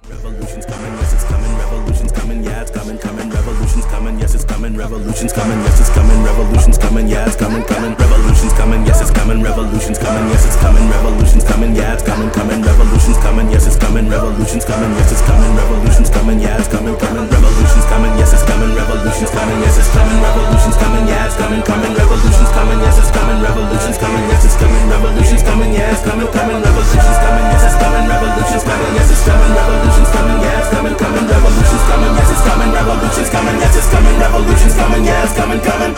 Revolution's coming, yes it's coming, revolution's coming, yeah it's coming, revolution's coming, yes it's coming, revolution's coming, yes it's coming, revolution's coming, yeah it's coming, revolution's coming, yes it's coming, revolution's coming, yes it's coming, revolution's coming, yeah it's coming, revolution's coming, yes it's coming, revolution's coming, yes it's coming, revolution's coming, yeah it's coming, revolution's coming, yes it's coming, revolution's coming, yes it's coming, revolution's coming, yeah it's coming, revolution's coming, yes it's coming, revolution's coming, yes it's coming, revolution's coming, yeah it's coming, revolution's coming, yes it's coming, revolution's coming, yes it's coming, revolution's coming, yeah it's coming, revolution's coming, yes it's coming, revolution's coming, yes it's coming, revolution's coming, yeah it's coming.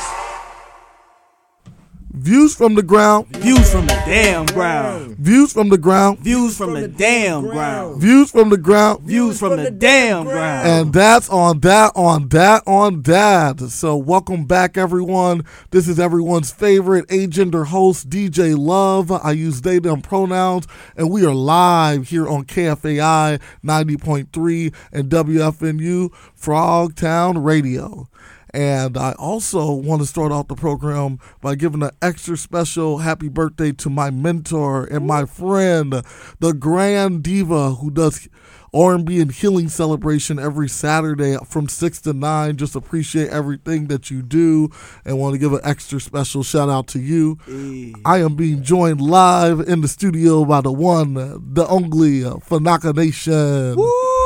Views from the ground. Views from the damn ground. Views from the ground. Views from the damn ground. Views from the ground. Views from the damn ground. And that's on that. So welcome back, everyone. This is everyone's favorite agender host, DJ Love. I use they, them pronouns. And we are live here on KFAI 90.3 and WFNU Frogtown Radio. And I also want to start off the program by giving an extra special happy birthday to my mentor and my friend, the Grand Diva, who does R&B and healing celebration every Saturday from 6 to 9. Just appreciate everything that you do and want to give an extra special shout out to you. Hey. I am being joined live in the studio by the one, the only Fanaka Nation.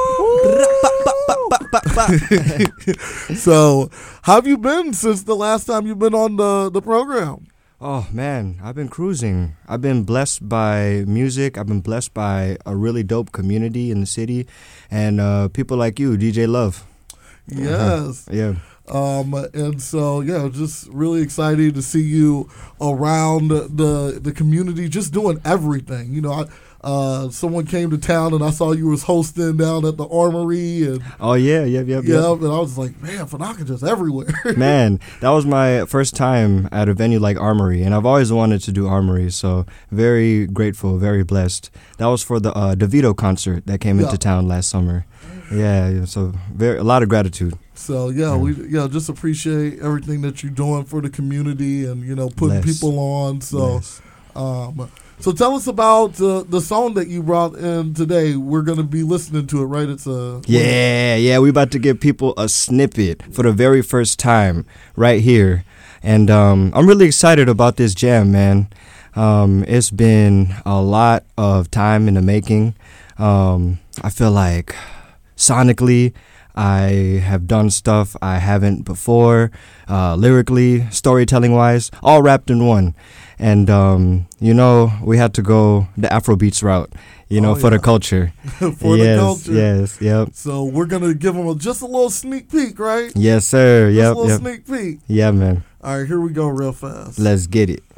So, how have you been since the last time you've been on the program? Oh, man, I've been cruising. I've been blessed by music. I've been blessed by a really dope community in the city and people like you, DJ Love. Yes. Yeah. And so, yeah, just really excited to see you around the community, just doing everything. You know, someone came to town and I saw you was hosting down at the Armory. And oh, yeah. and I was like, man, Fanaka just everywhere. Man, that was my first time at a venue like Armory, and I've always wanted to do Armory, so very grateful, very blessed. That was for the DeVito concert that came into town last summer. Yeah, so a lot of gratitude. So we just appreciate everything that you're doing for the community and putting people on. So, so tell us about the song that you brought in today. We're gonna be listening to it, right? It's we about to give people a snippet for the very first time right here, and I'm really excited about this jam, man. It's been a lot of time in the making. I feel like sonically, I have done stuff I haven't before, lyrically, storytelling-wise, all wrapped in one. And, we had to go the Afrobeats route, for the culture. For the culture. Yes, yep. So we're going to give them just a little sneak peek, right? Yes, sir. Just a little sneak peek. Yeah, man. All right, here we go real fast. Let's get it.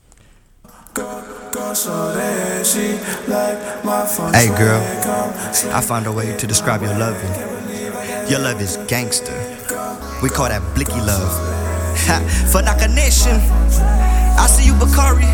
Hey girl, I found a way to describe your loving. Your love is gangster. We call that blicky love. Fanaka Nation. I see you, Bakari.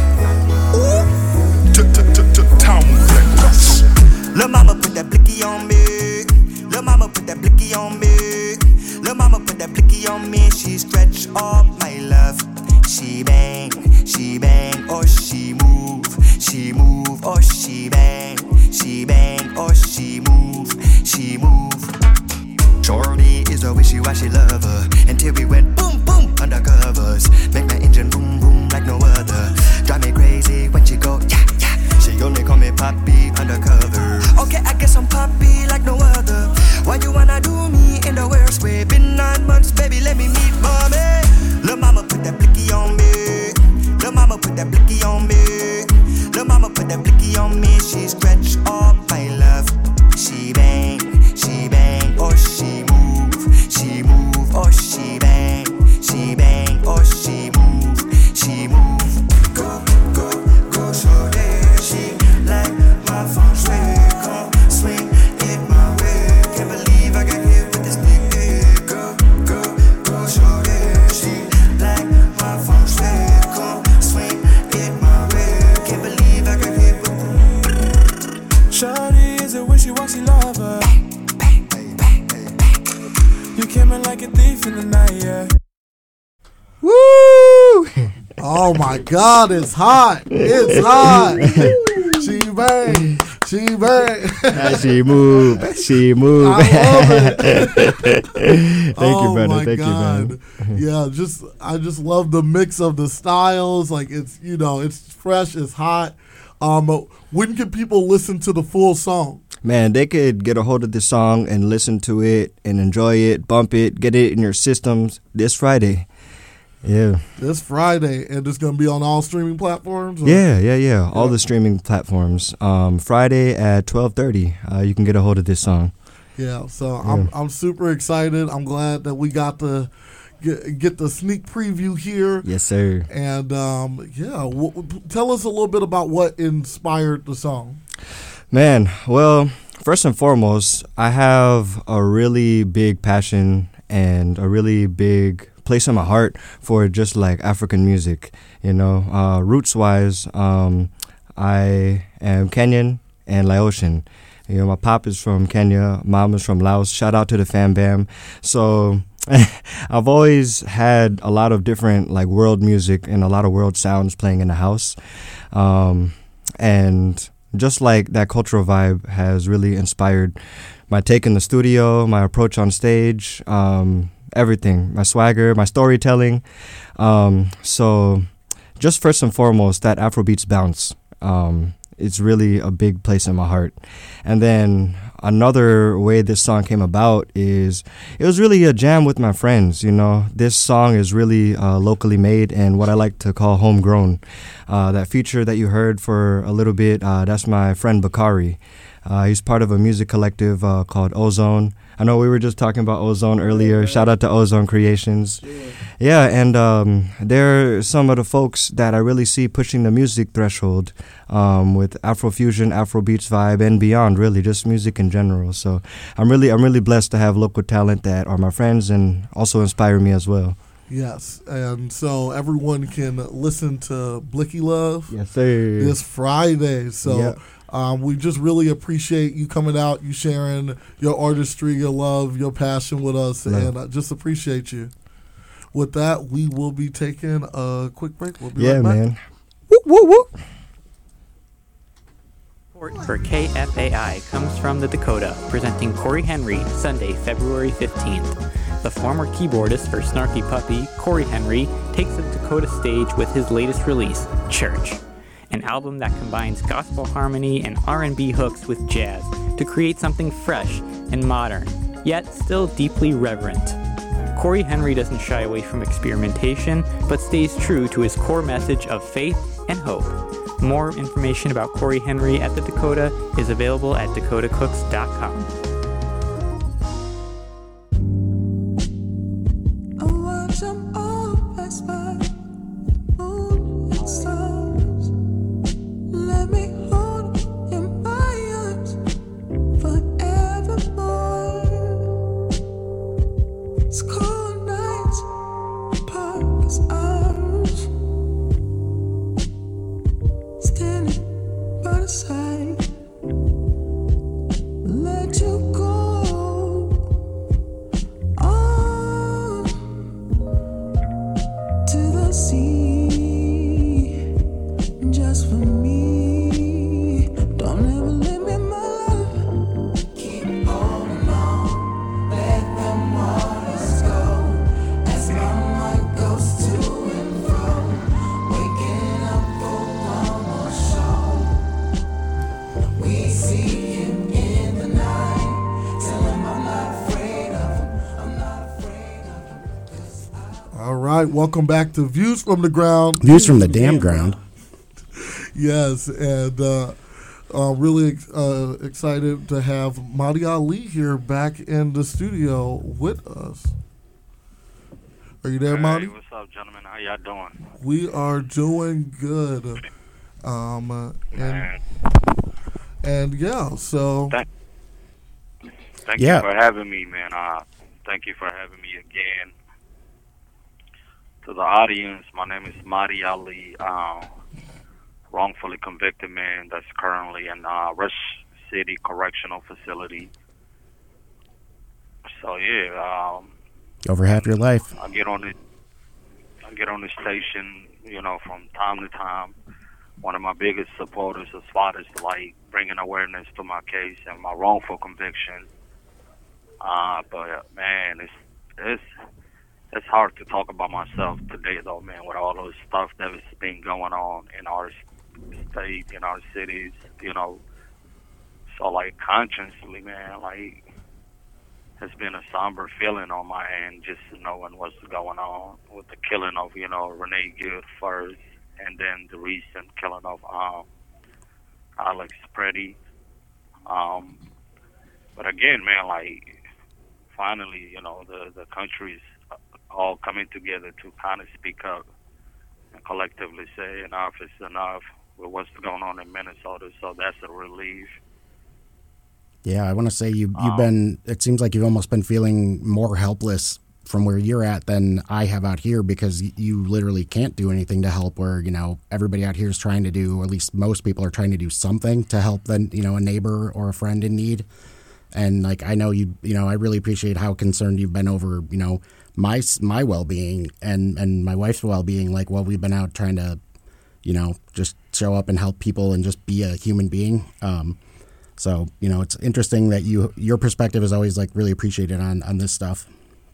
Lil' mama put that blicky on me. Lil' mama put that blicky on me. Lil' mama put that blicky on me. She stretch up my love. She bang, or she move. She move, or she bang. She bang, or she move. She move. Shorty is a wishy-washy lover. Until we went boom, boom, undercovers. Make my engine boom, boom like no other. Drive me crazy when she go, yeah, yeah. She only call me Poppy undercover. Okay, I guess I'm Poppy like no other. Why you wanna do me in the worst way? Been 9 months, baby, let me meet mommy. Lil' mama put that blicky on me. Lil' mama put that blicky on me. Lil' mama put that blicky on me. She stretch up my love. She bang, or she move. She move, or she bang. She bang, or she move. She move. Go, shorty. She like my phone swing it my way. Can't believe I got hit with this big go, shorty. She like my phone swing it my way. Can't believe I got hit with shorty is a wishy-washy lover. You came in like a thief in the night, yeah. Woo! Oh my God, it's hot. It's hot. She bang. She bang. She move. She move. I love it. Thank you, brother. My Thank God. you, man. Yeah, I just love the mix of the styles. Like it's it's fresh, it's hot. When can people listen to the full song? Man, they could get a hold of this song and listen to it and enjoy it, bump it, get it in your systems this Friday. Yeah. This Friday, and it's going to be on all streaming platforms? Or? Yeah. All the streaming platforms. Friday at 12:30, you can get a hold of this song. Yeah, so I'm super excited. I'm glad that we got to get the sneak preview here. Yes, sir. And tell us a little bit about what inspired the song. Man, well, first and foremost, I have a really big passion and a really big place in my heart for just like African music, roots wise. I am Kenyan and Laotian. My pop is from Kenya, mom is from Laos. Shout out to the fam bam. So I've always had a lot of different like world music and a lot of world sounds playing in the house, and just like that cultural vibe has really inspired my take in the studio, my approach on stage, everything, my swagger, my storytelling. So just first and foremost, that Afrobeats bounce. It's really a big place in my heart. And then another way this song came about is it was really a jam with my friends. This song is really locally made and what I like to call homegrown. That feature that you heard for a little bit, that's my friend Bakari. He's part of a music collective called Ozone. I know we were just talking about Ozone earlier. Shout out to Ozone Creations. Yeah, and they're some of the folks that I really see pushing the music threshold with Afrofusion, Afrobeats vibe, and beyond, really, just music in general. So I'm really blessed to have local talent that are my friends and also inspire me as well. Yes, and so everyone can listen to Blicky Love yes, sir. This Friday. So yeah. We just really appreciate you coming out, you sharing your artistry, your love, your passion with us, and I just appreciate you. With that, we will be taking a quick break. We'll be right back. Man. Woo, woo, woo. Support for KFAI comes from the Dakota, presenting Corey Henry, Sunday, February 15th. The former keyboardist for Snarky Puppy, Corey Henry, takes the Dakota stage with his latest release, Church, an album that combines gospel harmony and R&B hooks with jazz to create something fresh and modern, yet still deeply reverent. Corey Henry doesn't shy away from experimentation, but stays true to his core message of faith and hope. More information about Corey Henry at the Dakota is available at dakotacooks.com. Welcome back to Views from the Ground. Views from the damn ground. Yes, and really excited to have Madi Ali here back in the studio with us. Are you there, Madi? Hey, what's up, gentlemen? How y'all doing? We are doing good. And yeah, so... Thank you for having me, man. Thank you for having me again. To the audience, my name is Madi Ali, wrongfully convicted man that's currently in Rush City Correctional Facility. So yeah, over half your life. I get on the station, from time to time. One of my biggest supporters as far as like bringing awareness to my case and my wrongful conviction. But man, it's hard to talk about myself today, though, man, with all those stuff that's been going on in our state, in our cities, you know. So, like, consciously, man, like, it's been a somber feeling on my end, just knowing what's going on with the killing of, you know, Renee Good first, and then the recent killing of Alex Preddy. But again, man, like, finally, you know, the country's all coming together to kind of speak up and collectively say enough is enough with what's going on in Minnesota. So that's a relief. Yeah, I want to say you've been, it seems like you've almost been feeling more helpless from where you're at than I have out here, because you literally can't do anything to help, where, you know, everybody out here is trying to do, or at least most people are trying to do something to help a neighbor or a friend in need. And like, I know I really appreciate how concerned you've been over, you know, my well-being and my wife's well-being. Like, while we've been out trying to, you know, just show up and help people and just be a human being. So, you know, it's interesting that your perspective is always like really appreciated on this stuff.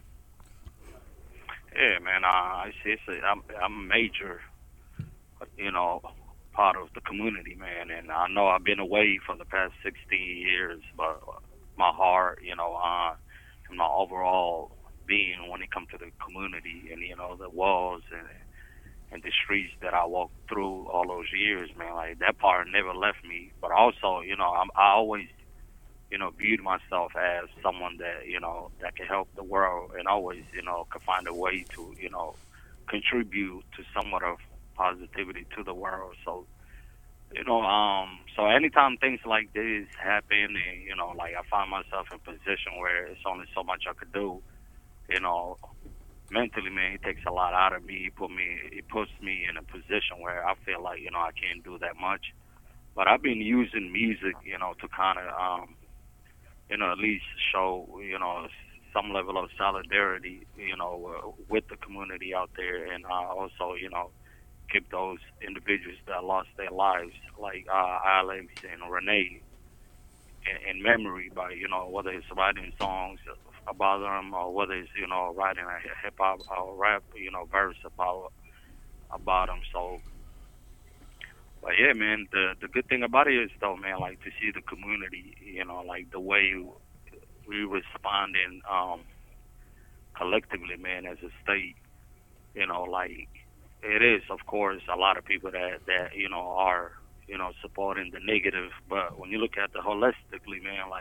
Yeah, man. I seriously, I'm a major, you know, part of the community, man. And I know I've been away for the past 16 years, but my heart, you know, and my overall being when it comes to the community and, you know, the walls and the streets that I walked through all those years, man, like, that part never left me. But also, you know, I always, you know, viewed myself as someone that, you know, that can help the world and always, you know, could find a way to, you know, contribute to somewhat of positivity to the world. So, you know, so anytime things like this happen and, you know, like, I find myself in a position where it's only so much I could do, you know, mentally, man, it takes a lot out of me. It puts me in a position where I feel like, you know, I can't do that much. But I've been using music, you know, to kind of, you know, at least show, you know, some level of solidarity, you know, with the community out there, and also, you know, keep those individuals that lost their lives, like Alex and Renee, in memory by, you know, whether it's writing songs about them or whether it's, you know, writing a hip hop or rap, you know, verse about them. So, but yeah, man, the good thing about it is, though, man, like, to see the community, you know, like, the way we responding collectively, man, as a state, you know, like, it is, of course, a lot of people that you know, are, you know, supporting the negative, but when you look at the holistically, man,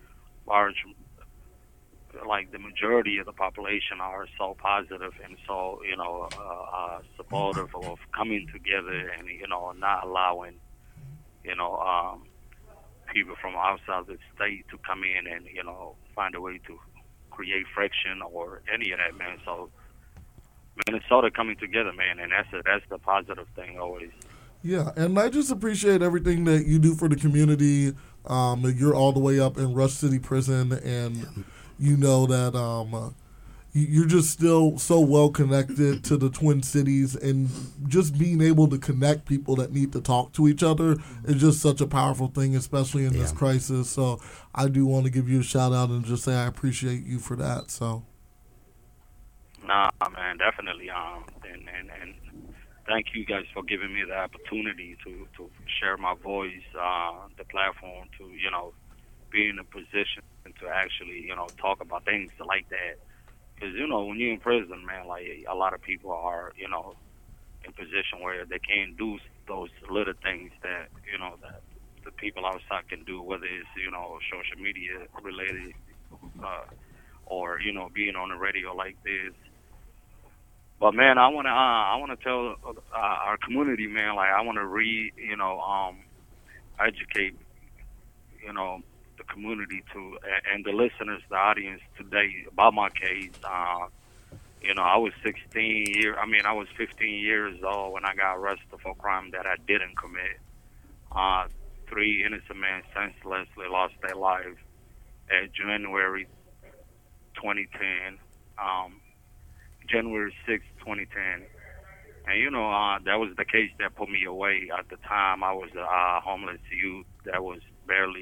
like the majority of the population are so positive and so, you know, supportive of coming together and, you know, not allowing, you know, people from outside the state to come in and, you know, find a way to create friction or any of that, man. So Minnesota coming together, man, and that's the positive thing always. Yeah, and I just appreciate everything that you do for the community. You're all the way up in Rush City Prison, and you know that you're just still so well connected to the Twin Cities, and just being able to connect people that need to talk to each other is just such a powerful thing, especially in this crisis. So I do want to give you a shout out and just say I appreciate you for that. So. Nah, man, definitely. And thank you guys for giving me the opportunity to share my voice, the platform to, you know, be in a position to actually, you know, talk about things like that. Because, you know, when you're in prison, man, like, a lot of people are, you know, in position where they can't do those little things that, you know, that the people outside can do, whether it's, you know, social media related or, you know, being on the radio like this. But, man, I want to tell our community, man, like, I want to you know, educate, you know, the community and the listeners, the audience today about my case. You know, I was 15 years old when I got arrested for a crime that I didn't commit. 3 innocent men senselessly lost their lives in January 2010. January 6, 2010. And, you know, that was the case that put me away. At the time, I was a homeless youth that was barely,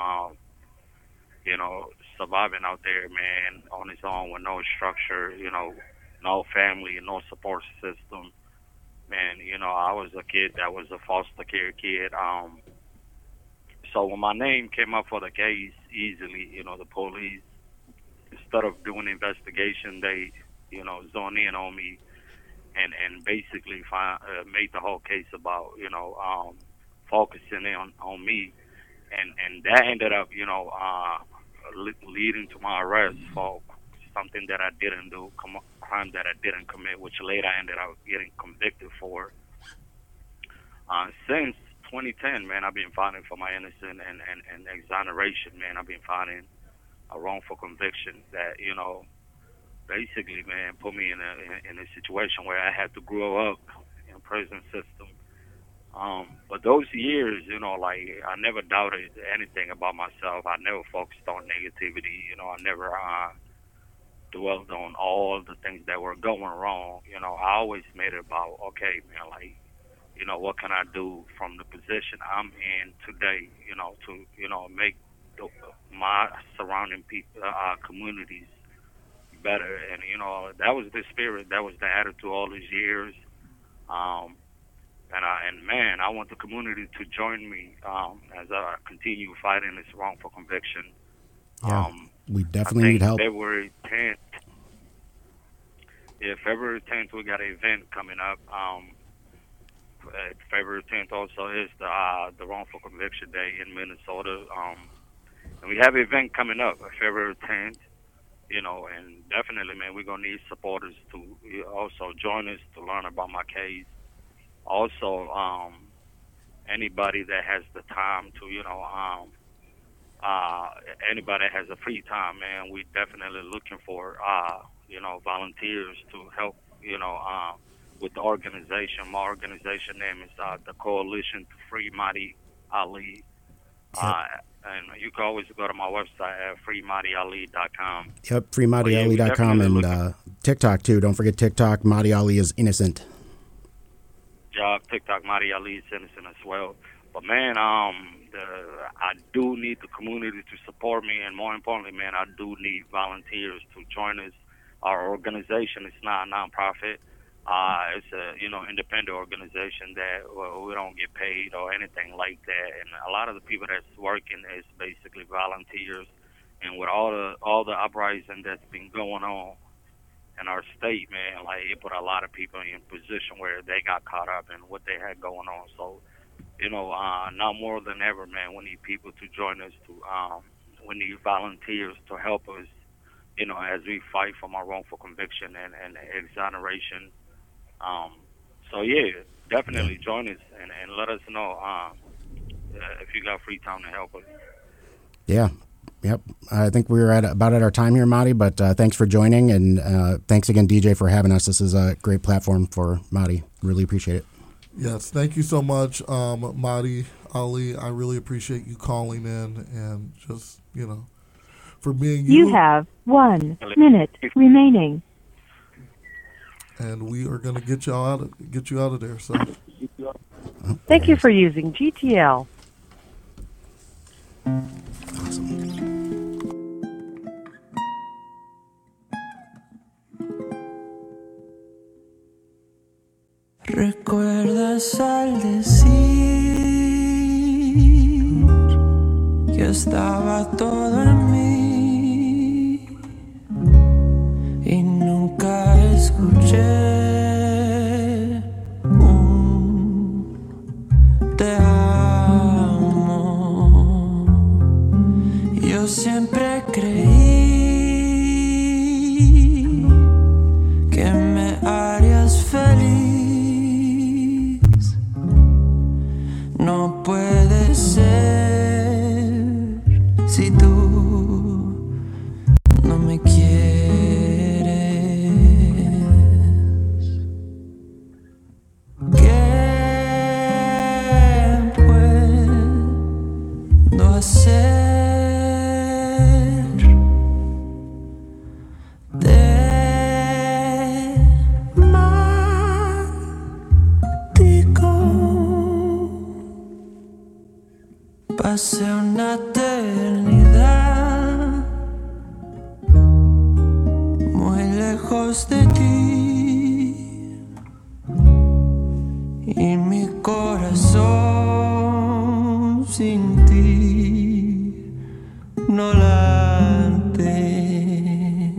surviving out there, man, on his own with no structure, no family, no support system. Man, I was a kid that was a foster care kid. So when my name came up for the case easily, the police, instead of doing investigation, they, zone in on me and basically made the whole case about, focusing on me. And that ended up, leading to my arrest for something that I didn't do, crime that I didn't commit, which later I ended up getting convicted for. Since 2010, man, I've been fighting for my innocence and exoneration, man. I've been fighting a wrongful conviction that, basically, man, put me in a situation where I had to grow up in a prison system. But those years, I never doubted anything about myself. I never focused on negativity. I never dwelled on all the things that were going wrong. I always made it about, okay, man, what can I do from the position I'm in today, to, make my surrounding people, communities better. And, that was the spirit, that was the attitude all these years. And man, I want the community to join me as I continue fighting this wrongful conviction. Yeah, we definitely need help. February 10th. Yeah, February 10th, we got an event coming up. February 10th also is the wrongful conviction day in Minnesota. And we have an event coming up February 10th. And definitely, man, we're going to need supporters to also join us to learn about my case. Also, anybody that has the time to, anybody that has a free time, man, we definitely looking for, volunteers to help, with the organization. My organization name is the Coalition to Free Mahdi Ali. And you can always go to my website at freemahdiali.com. Yep, freemahdiali.com and TikTok, too. Don't forget TikTok. Mahdi Ali is innocent. TikTok, Mahdi Ali is innocent as well. But, man, I do need the community to support me. And more importantly, man, I do need volunteers to join us. Our organization is not a nonprofit. It's a, independent organization that we don't get paid or anything like that. And a lot of the people that's working is basically volunteers. And with all the uprising that's been going on in our state, man, it put a lot of people in a position where they got caught up in what they had going on. So, now more than ever, man, we need people to join us. We need volunteers to help us, as we fight for my wrongful conviction and exoneration. So yeah, definitely join us and let us know if you got free time to help us. Yeah. Yep. I think we're about at our time here, Mahdi, but thanks for joining, and thanks again, DJ, for having us. This is a great platform for Mahdi. Really appreciate it. Yes, thank you so much, Mahdi Ali. I really appreciate you calling in and just, for being you. You have 1 minute remaining. And we are going to get you out of there. So, thank you for using GTL. Awesome. ¿Recuerdas al decir que estaba todo en mí y nunca escuché un te amo? Yo siempre creí que me harías feliz. No puede ser si tú no me quieres. ¿Qué puedo hacer? hace una eternidad, muy lejos de ti, y mi corazón sin ti no late.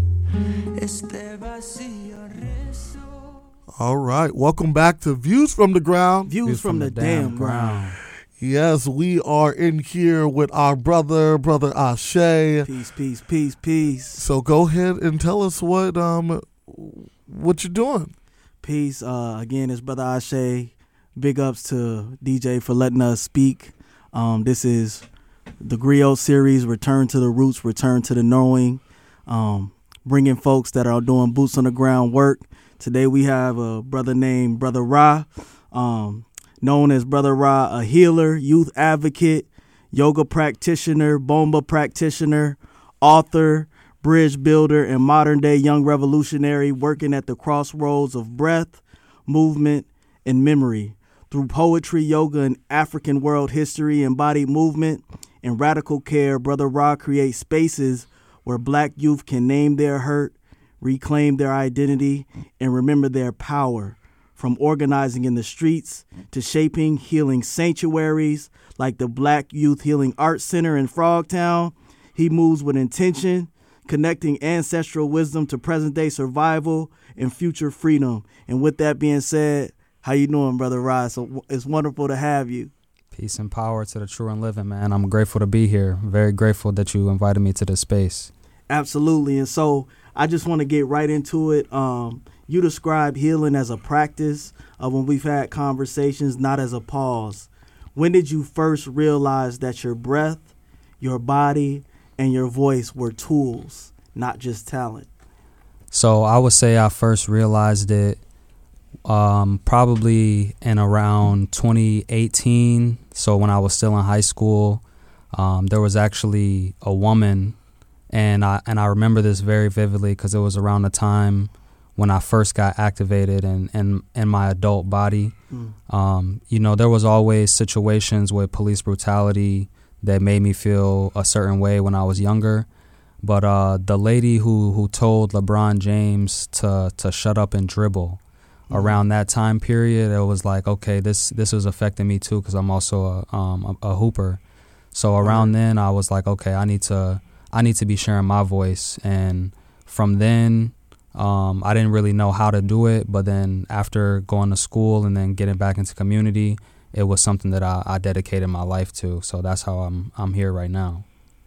Este vacío rezo. All right, welcome back to Views from the Ground. Views from the damn ground. Yes, we are in here with our brother Ashe. Peace, peace, peace, peace. So go ahead and tell us what you're doing. Peace. Again, it's Brother Ashe. Big ups to DJ for letting us speak. This is the Griot series, Return to the Roots, Return to the Knowing. Bringing folks that are doing boots on the ground work. Today we have a brother named Brother Ra, known as Brother Ra, a healer, youth advocate, yoga practitioner, bomba practitioner, author, bridge builder, and modern day young revolutionary working at the crossroads of breath, movement, and memory. Through poetry, yoga, and African world history, embodied movement, and radical care, Brother Ra creates spaces where black youth can name their hurt, reclaim their identity, and remember their power. From organizing in the streets to shaping healing sanctuaries like the Black Youth Healing Arts Center in Frogtown, he moves with intention, connecting ancestral wisdom to present-day survival and future freedom. And with that being said, how you doing, Brother Ra? So it's wonderful to have you. Peace and power to the true and living, man. I'm grateful to be here. Very grateful that you invited me to this space. Absolutely. And so I just want to get right into it. You describe healing as a practice when we've had conversations, not as a pause. When did you first realize that your breath, your body, and your voice were tools, not just talent? So I would say I first realized it probably in around 2018. So when I was still in high school, there was actually a woman, and I remember this very vividly because it was around the time when I first got activated in my adult body. There was always situations with police brutality that made me feel a certain way when I was younger. But the lady who told LeBron James to shut up and dribble, around that time period, it was like, okay, this was affecting me too because I'm also a hooper. So around then, I was like, okay, I need to be sharing my voice. And from then, I didn't really know how to do it, but then after going to school and then getting back into community, it was something that I dedicated my life to. So that's how I'm here right now.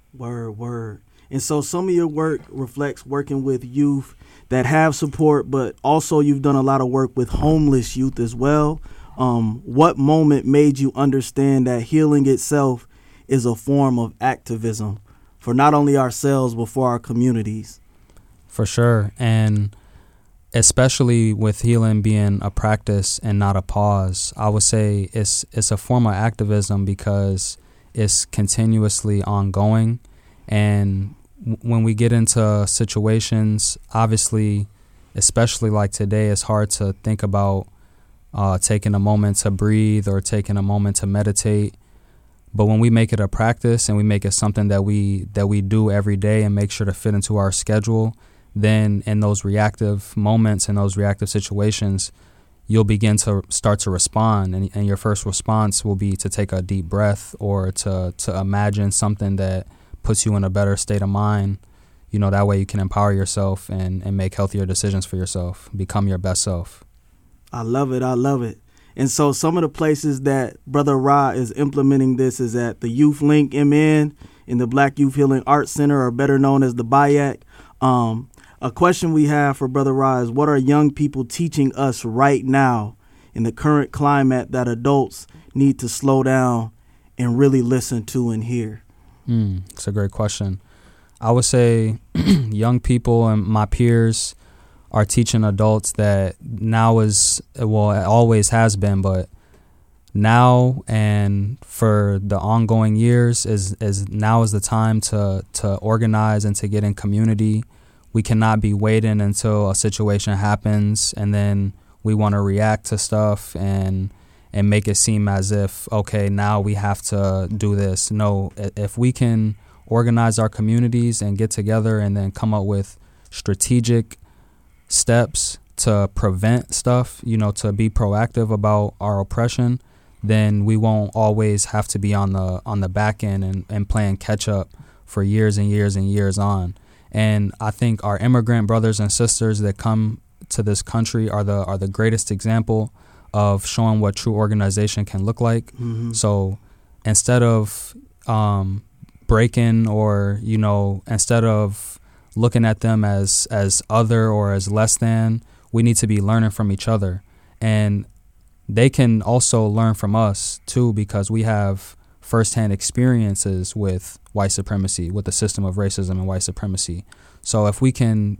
Word. And so some of your work reflects working with youth that have support, but also you've done a lot of work with homeless youth as well. What moment made you understand that healing itself is a form of activism for not only ourselves, but for our communities? For sure. And especially with healing being a practice and not a pause, I would say it's a form of activism because it's continuously ongoing. And when we get into situations, obviously, especially like today, it's hard to think about taking a moment to breathe or taking a moment to meditate. But when we make it a practice and we make it something that we do every day and make sure to fit into our schedule, then in those reactive moments and those reactive situations, you'll begin to start to respond. And your first response will be to take a deep breath or to imagine something that puts you in a better state of mind. That way you can empower yourself and make healthier decisions for yourself, become your best self. I love it. And so some of the places that Brother Ra is implementing this is at the Youth Link MN in the Black Youth Healing Arts Center, or better known as the BIAC. A question we have for Brother Ra is, what are young people teaching us right now in the current climate that adults need to slow down and really listen to and hear? It's a great question. I would say young people and my peers are teaching adults that now is, well, it always has been, but now and for the ongoing years is now is the time to organize and to get in community. We cannot be waiting until a situation happens and then we want to react to stuff and and make it seem as if, okay, now we have to do this. No, if we can organize our communities and get together and then come up with strategic steps to prevent stuff, to be proactive about our oppression, then we won't always have to be on the back end and playing catch up for years and years and years on. And I think our immigrant brothers and sisters that come to this country are the greatest example of showing what true organization can look like. Mm-hmm. So instead of breaking or, instead of looking at them as other or as less than, we need to be learning from each other. And they can also learn from us too, because we have firsthand experiences with white supremacy, with the system of racism and white supremacy. So if we can,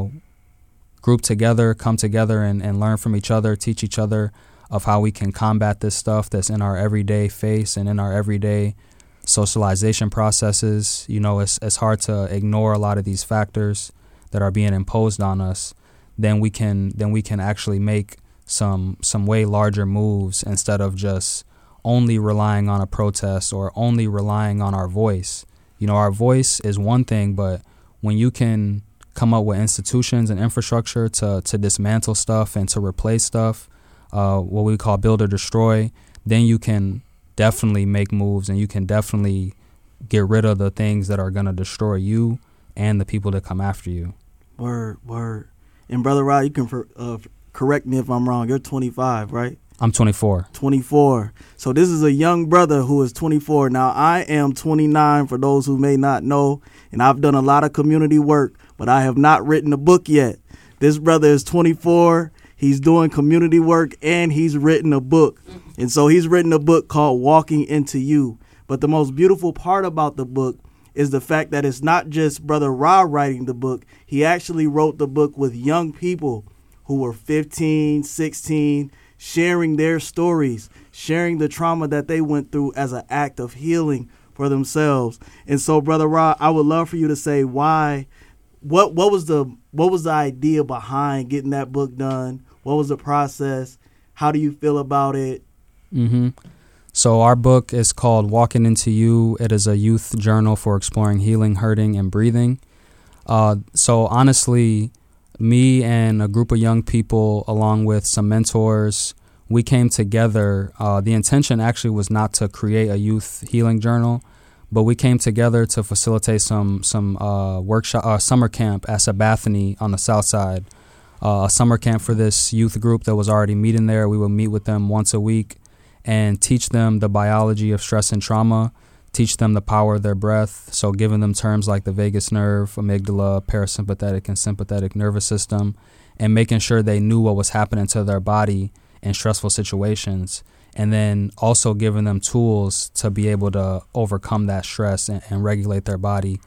group together, come together and learn from each other, teach each other of how we can combat this stuff that's in our everyday face and in our everyday socialization processes. It's hard to ignore a lot of these factors that are being imposed on us. Then we can actually make some way larger moves instead of just only relying on a protest or only relying on our voice. Our voice is one thing, but when you can come up with institutions and infrastructure to dismantle stuff and to replace stuff, what we call build or destroy, then you can definitely make moves and you can definitely get rid of the things that are going to destroy you and the people that come after you. Word. And Brother Rod, you can correct me if I'm wrong. You're 25, right? I'm 24. 24. So this is a young brother who is 24. Now, I am 29, for those who may not know, and I've done a lot of community work, but I have not written a book yet. This brother is 24. He's doing community work, and he's written a book. And so he's written a book called Walking Into You. But the most beautiful part about the book is the fact that it's not just Brother Ra writing the book. He actually wrote the book with young people who were 15, 16, sharing their stories, sharing the trauma that they went through as an act of healing for themselves. And so, Brother Ra, I would love for you to say why, what was the idea behind getting that book done? What was the process? How do you feel about it? Mm-hmm. So our book is called Walking Into You. It is a youth journal for exploring healing, hurting, and breathing. So honestly, me and a group of young people, along with some mentors, we came together. The intention actually was not to create a youth healing journal, but we came together to facilitate some workshop, summer camp at Sabathani on the south side. A summer camp for this youth group that was already meeting there. We would meet with them once a week and teach them the biology of stress and trauma, teach them the power of their breath. So giving them terms like the vagus nerve, amygdala, parasympathetic and sympathetic nervous system, and making sure they knew what was happening to their body in stressful situations. And then also giving them tools to be able to overcome that stress and regulate their body.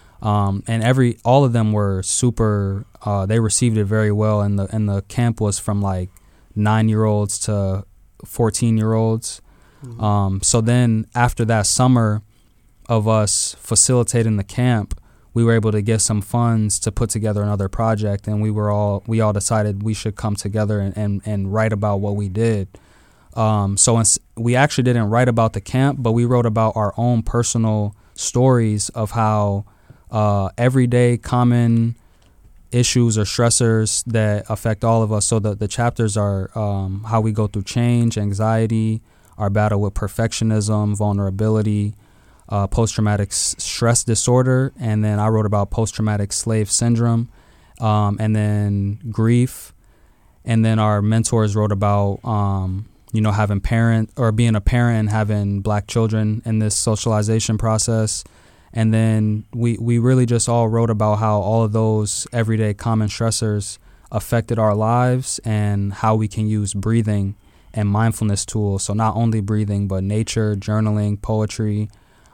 And all of them were super, they received it very well. And the camp was from like 9-year-olds to 14-year-olds. Mm-hmm. So then after that summer of us facilitating the camp, we were able to get some funds to put together another project, and we all decided we should come together and write about what we did. So we actually didn't write about the camp, but we wrote about our own personal stories of how everyday common issues or stressors that affect all of us. So the chapters are how we go through change, anxiety, our battle with perfectionism, vulnerability, post-traumatic stress disorder, and then I wrote about post-traumatic slave syndrome, and then grief, and then our mentors wrote about having being a parent and having black children in this socialization process. And then we really just all wrote about how all of those everyday common stressors affected our lives and how we can use breathing and mindfulness tools. So not only breathing, but nature, journaling, poetry,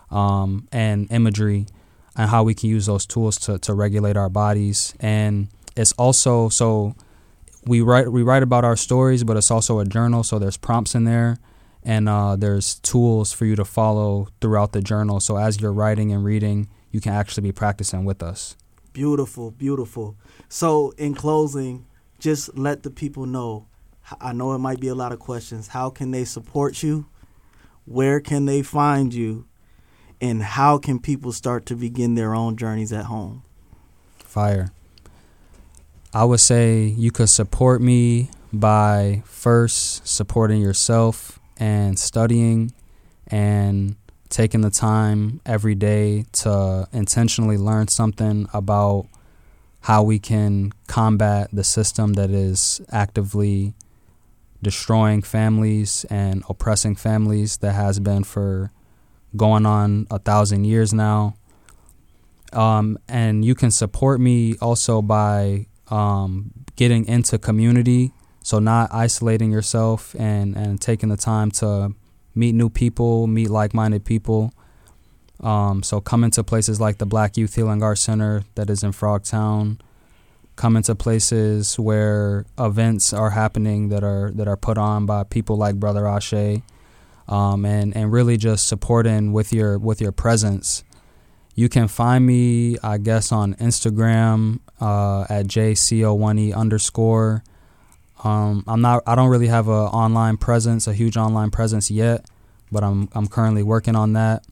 and imagery, and how we can use those tools to regulate our bodies. And it's also, so we write about our stories, but it's also a journal. So there's prompts in there. And there's tools for you to follow throughout the journal. So as you're writing and reading, you can actually be practicing with us. Beautiful, beautiful. So in closing, just let the people know I know it might be a lot of questions. How can they support you? Where can they find you? And how can people start to begin their own journeys at home? Fire. I would say you could support me by first supporting yourself and studying and taking the time every day to intentionally learn something about how we can combat the system that is actively destroying families and oppressing families that has been for going on 1,000 years now. And you can support me also by getting into community, so not isolating yourself and taking the time to meet new people, meet like-minded people. So come into places like the Black Youth Healing Arts Center that is in Frogtown. Come into places where events are happening that are put on by people like Brother Ashe, and really just supporting with your presence. You can find me, I guess, on Instagram at JCO1E_. I don't really have a huge online presence yet, but I'm currently working on that.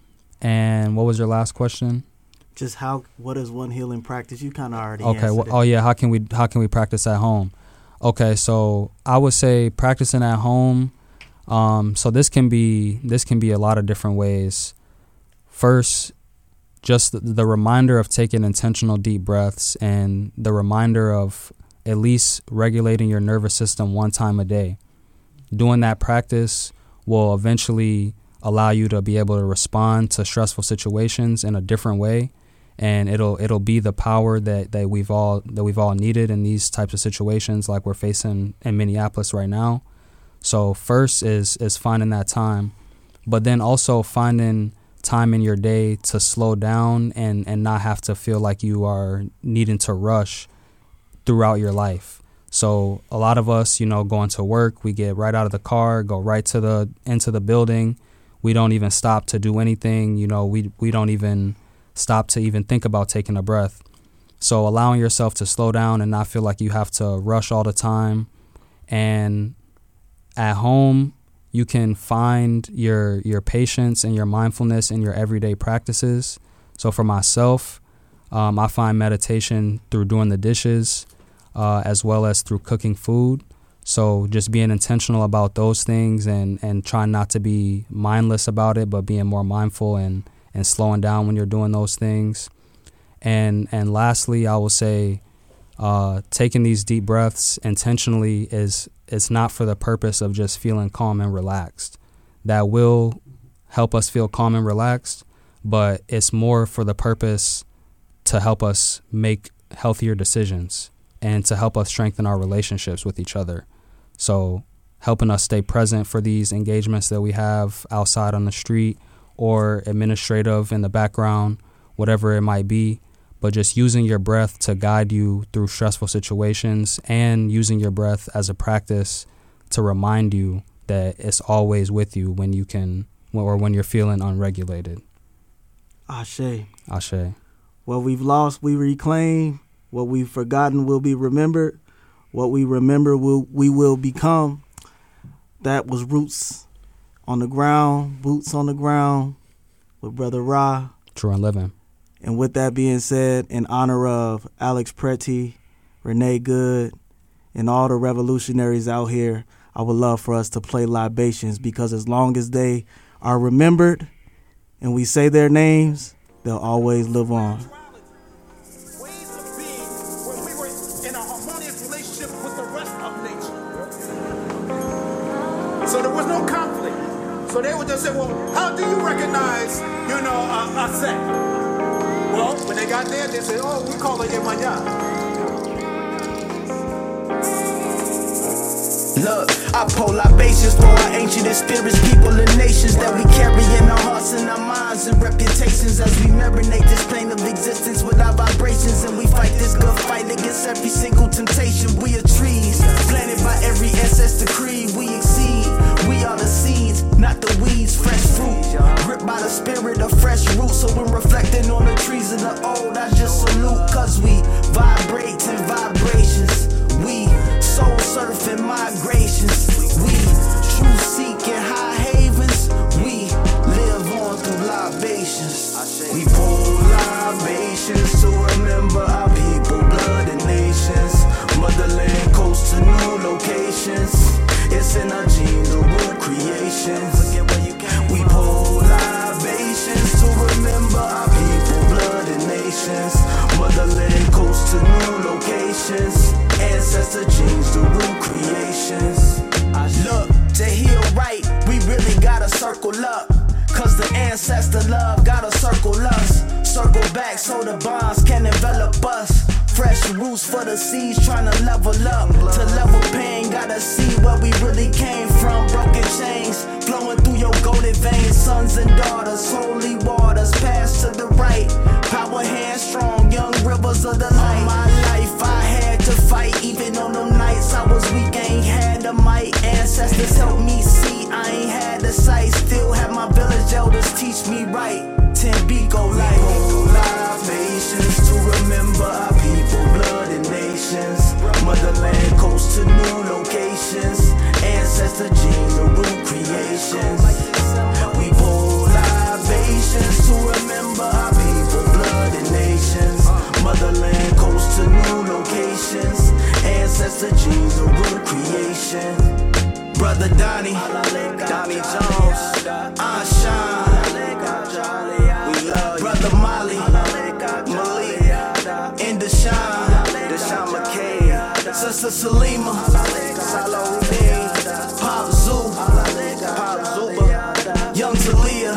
And what was your last question? Just what is one healing practice? You kind of already answered it. Oh yeah, how can we practice at home? Okay, so I would say practicing at home. So this can be a lot of different ways. First, just the reminder of taking intentional deep breaths and the reminder of at least regulating your nervous system one time a day. Doing that practice will eventually allow you to be able to respond to stressful situations in a different way, and it'll be the power that we've all needed in these types of situations like we're facing in Minneapolis right now. So first is finding that time, but then also finding time in your day to slow down and not have to feel like you are needing to rush throughout your life. So a lot of us, going to work, we get right out of the car, go right into the building. We don't even stop to do anything. We don't even stop to even think about taking a breath. So allowing yourself to slow down and not feel like you have to rush all the time. And at home, you can find your patience and your mindfulness in your everyday practices. So for myself, I find meditation through doing the dishes, as well as through cooking food. So just being intentional about those things and trying not to be mindless about it, but being more mindful and slowing down when you're doing those things. And lastly, I will say taking these deep breaths intentionally it's not for the purpose of just feeling calm and relaxed. That will help us feel calm and relaxed, but it's more for the purpose to help us make healthier decisions and to help us strengthen our relationships with each other. So helping us stay present for these engagements that we have outside on the street or administrative in the background, whatever it might be, but just using your breath to guide you through stressful situations and using your breath as a practice to remind you that it's always with you when you're feeling unregulated. Ashe. Ashe. What we've lost, we reclaim. What we've forgotten will be remembered. What we remember, we will become. That was Roots on the Ground, Boots on the Ground with Brother Ra. True and Living. And with that being said, in honor of Alex Pretty, Renee Good, and all the revolutionaries out here, I would love for us to play Libations, because as long as they are remembered and we say their names, they'll always live on. So there was no conflict. So they would just say, well, how do you recognize, a sect? Well, when they got there, they said, oh, we call it Yemaya. Look, I pour libations for our ancient and spirits, people and nations that we carry in our hearts and our minds and reputations as we marinate this plane of existence with our vibrations, and we fight this good fight against every single temptation. We are trees planted by every ancestor creed. We exceed. We are the seeds, not the weeds. Fresh fruit, gripped by the spirit of fresh roots. So when reflecting on the trees of the old, I just salute, cause we vibrate in vibrations. We soul surfing migrations. We truth seeking high havens. We live on through libations. We pour libations to remember our people, blood and nations. Motherland coast to new locations. It's in our genes, the root creations. We pour libations to remember our people, blood and nations. Motherland coast to new locations. Ancestor genes, the root creations. Look, to heal right, we really gotta circle up. Cause the ancestor love gotta circle us. Circle back so the bonds can envelop us. Fresh roots for the seeds trying to level up. To level pain, gotta see where we really came from. Broken chains flowing through your golden veins. Sons and daughters, holy waters, pass to the right. Power hand strong, young rivers of the light. All my life I had to fight. Even on them nights I was weak, ain't had the might. Ancestors helped me see, I ain't had the sight. Still have my village elders teach me right. Tembico life. Libations to remember our people, blood and nations. Motherland coast to new locations. Ancestor gene, the root creations. We pour libations to remember our people, blood and nations. Motherland coast to new locations. Ancestor genes, the root creation. Brother Donnie Jones, Anshan, we love you. Brother Molly, Malik, and Deshaun McKay, Sister Salima, Salohudin, Pop Zuba, Young Talia,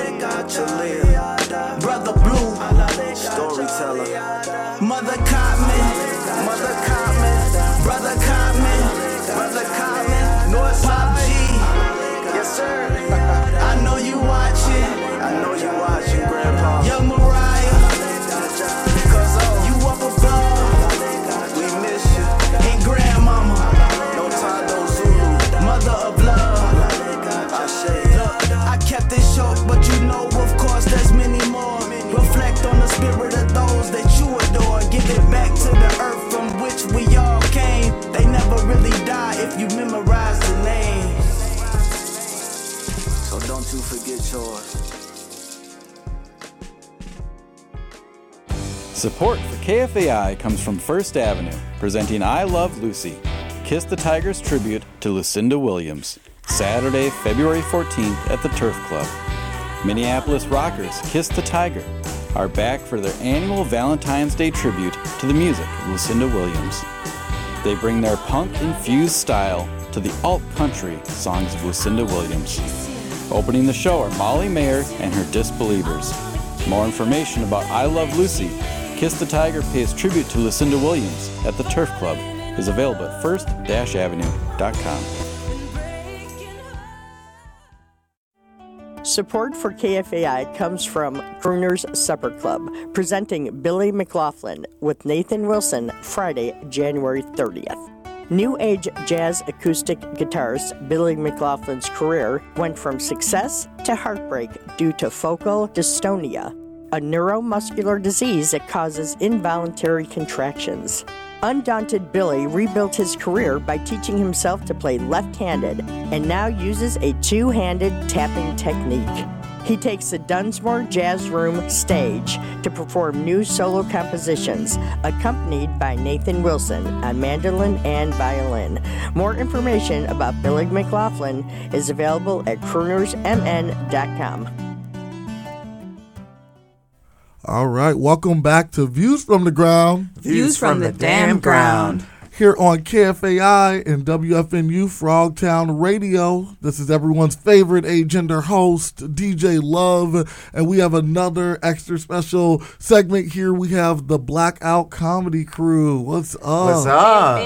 Brother Blue, Storyteller, Mother Cotman, Brother Cotman, North Pop G, yes sir. I know you watching, Grandpa. Young Mariah, cause you up above, we miss you. And Grandmama, no time, no Zulu, Mother of Love, I kept it short, but you know, of course, there's many more. Reflect on the spirit of those that you adore. Give it back to the earth from which we all came. They never really die if you memorize the name. So don't you forget yours. Support for KFAI comes from First Avenue, presenting I Love Lucy, Kiss the Tigers tribute to Lucinda Williams, Saturday, February 14th at the Turf Club. Minneapolis rockers Kiss the Tiger are back for their annual Valentine's Day tribute to the music of Lucinda Williams. They bring their punk-infused style to the alt-country songs of Lucinda Williams. Opening the show are Molly Mayer and her Disbelievers. More information about I Love Lucy, Kiss the Tiger pays tribute to Lucinda Williams at the Turf Club is available at first-avenue.com. Support for KFAI comes from Crooner's Supper Club, presenting Billy McLaughlin with Nathan Wilson, Friday, January 30th. New Age jazz acoustic guitarist Billy McLaughlin's career went from success to heartbreak due to focal dystonia, a neuromuscular disease that causes involuntary contractions. Undaunted Billy rebuilt his career by teaching himself to play left-handed and now uses a two-handed tapping technique. He takes the Dunsmore Jazz Room stage to perform new solo compositions, accompanied by Nathan Wilson on mandolin and violin. More information about Billy McLaughlin is available at croonersmn.com. All right, welcome back to Views from the Ground. Views from the damn ground. Here on KFAI and WFNU Frogtown Radio. This is everyone's favorite agender host, DJ Love, and we have another extra special segment here. We have the Blackout Comedy Crew. What's up? What's up?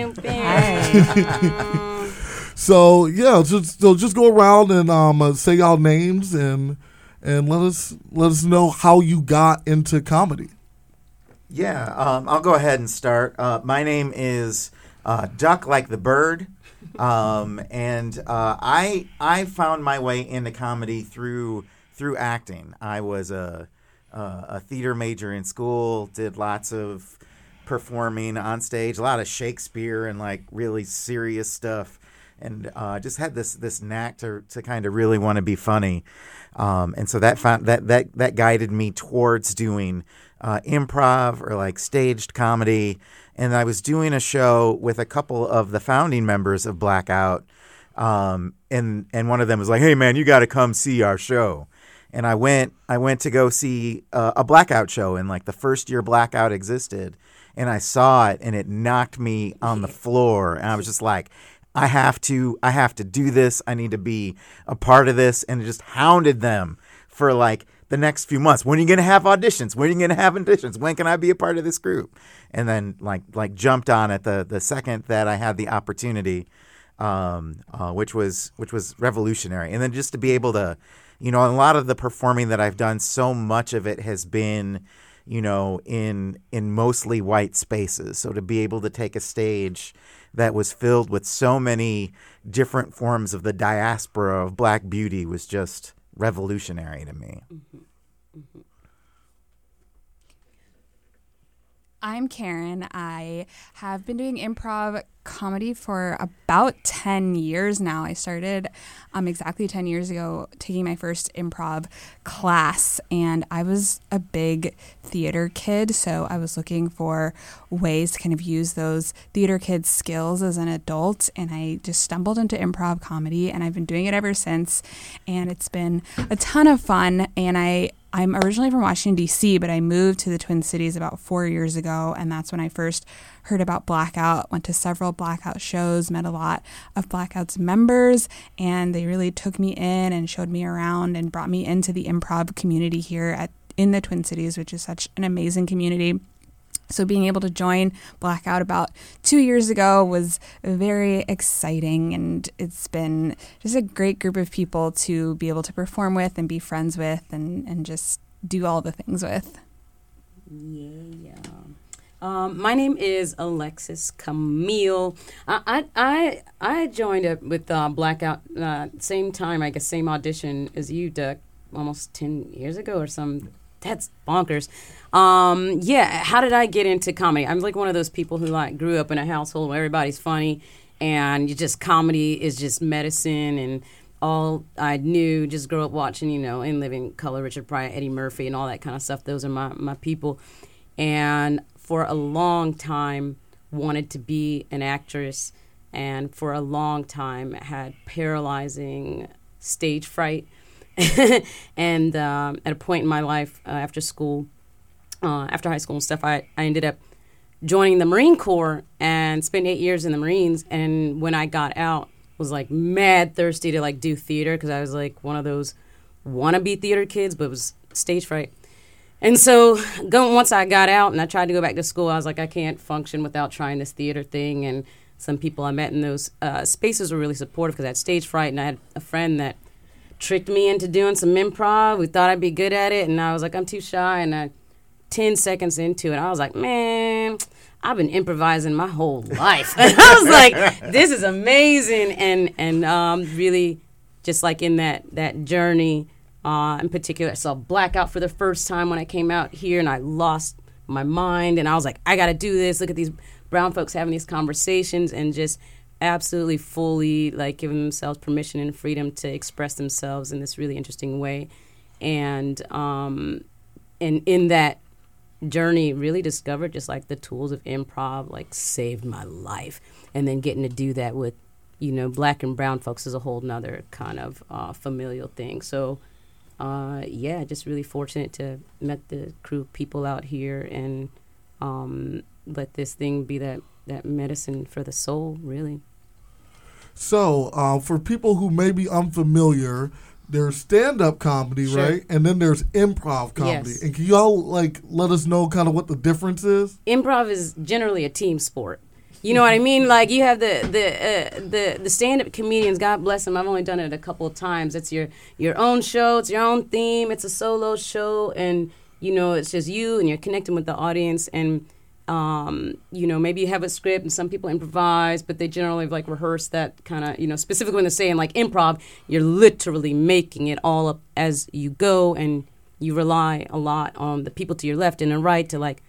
So yeah, just go around and say y'all names and let us know how you got into comedy. Yeah, I'll go ahead and start. My name is Duck Like the Bird, and I found my way into comedy through acting. I was a theater major in school, did lots of performing on stage, a lot of Shakespeare and like really serious stuff, and just had this knack to kind of really want to be funny, and so that guided me towards doing improv or like staged comedy. And I was doing a show with a couple of the founding members of Blackout, and one of them was like, "Hey man, you got to come see our show." And I went to go see a Blackout show, and like the first year Blackout existed, and I saw it, and it knocked me on the floor, and I was just like, I have to do this. I need to be a part of this, and just hounded them for like the next few months. When are you going to have auditions? When are you going to have auditions? When can I be a part of this group? And then like jumped on it the second that I had the opportunity, which was revolutionary. And then just to be able to, a lot of the performing that I've done, so much of it has been, in mostly white spaces. So to be able to take a stage that was filled with so many different forms of the diaspora of Black beauty was just revolutionary to me. I'm Karen. I have been doing improv comedy for about 10 years now. I started exactly 10 years ago taking my first improv class, and I was a big theater kid, so I was looking for ways to kind of use those theater kid skills as an adult, and I just stumbled into improv comedy, and I've been doing it ever since, and it's been a ton of fun. And I'm originally from Washington, D.C., but I moved to the Twin Cities about 4 years ago, and that's when I first heard about Blackout, went to several Blackout shows, met a lot of Blackout's members, and they really took me in and showed me around and brought me into the improv community here in the Twin Cities, which is such an amazing community. So being able to join Blackout about 2 years ago was very exciting, and it's been just a great group of people to be able to perform with and be friends with and just do all the things with. Yeah. My name is Alexis Camille. I joined up with Blackout same time, I guess, same audition as you, Duck, almost 10 years ago or something. That's bonkers. How did I get into comedy? I'm like one of those people who like grew up in a household where everybody's funny, and comedy is just medicine, and all I knew, just grow up watching, In Living Color, Richard Pryor, Eddie Murphy, and all that kind of stuff. Those are my people. And for a long time, wanted to be an actress, and for a long time had paralyzing stage fright. And at a point in my life, after school, after high school and stuff, I ended up joining the Marine Corps and spent 8 years in the Marines. And when I got out, was like mad thirsty to like do theater, because I was like one of those wannabe theater kids, but it was stage fright. And so once I got out and I tried to go back to school, I was like, I can't function without trying this theater thing. And some people I met in those spaces were really supportive because I had stage fright, and I had a friend that tricked me into doing some improv. We thought I'd be good at it, and I was like, I'm too shy. And 10 seconds into it, I was like, man, I've been improvising my whole life. And I was like, this is amazing. And really just like in that journey, in particular, I saw Blackout for the first time when I came out here, and I lost my mind. And I was like, I got to do this. Look at these brown folks having these conversations, and just absolutely fully like giving themselves permission and freedom to express themselves in this really interesting way. And in that journey, really discovered just like the tools of improv like saved my life. And then getting to do that with, Black and brown folks is a whole nother kind of familial thing. So just really fortunate to met the crew of people out here, and let this thing be that medicine for the soul, really. So, for people who may be unfamiliar, there's stand-up comedy, sure, right? And then there's improv comedy. Yes. And can y'all, let us know kind of what the difference is? Improv is generally a team sport. You know what I mean? Like, you have the stand-up comedians, God bless them. I've only done it a couple of times. It's your own show. It's your own theme. It's a solo show. And, it's just you, and you're connecting with the audience. And maybe you have a script and some people improvise, but they generally like rehearse that kind of, specifically when they're saying like improv, you're literally making it all up as you go, and you rely a lot on the people to your left and the right to like